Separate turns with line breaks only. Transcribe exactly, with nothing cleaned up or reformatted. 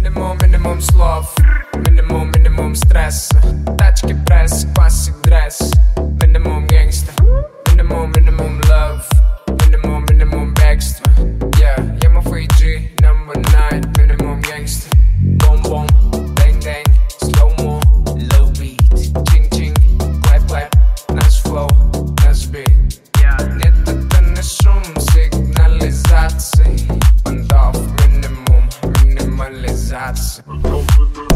Минимум, минимум слов, минимум, минимум стресса. Тачки, пресс, классик, дресс. Минимум гангста, минимум, минимум love. Минимум, минимум бегства. Yeah, я мой G, number nine. Минимум гангста. Бом-бом, бэнг-дэнг, slow-mo, low beat. Чин-чин, клэп-клэп, наш flow, наш beat. Нет, это не шум сигнализации. Понтов, минимум, минимализация.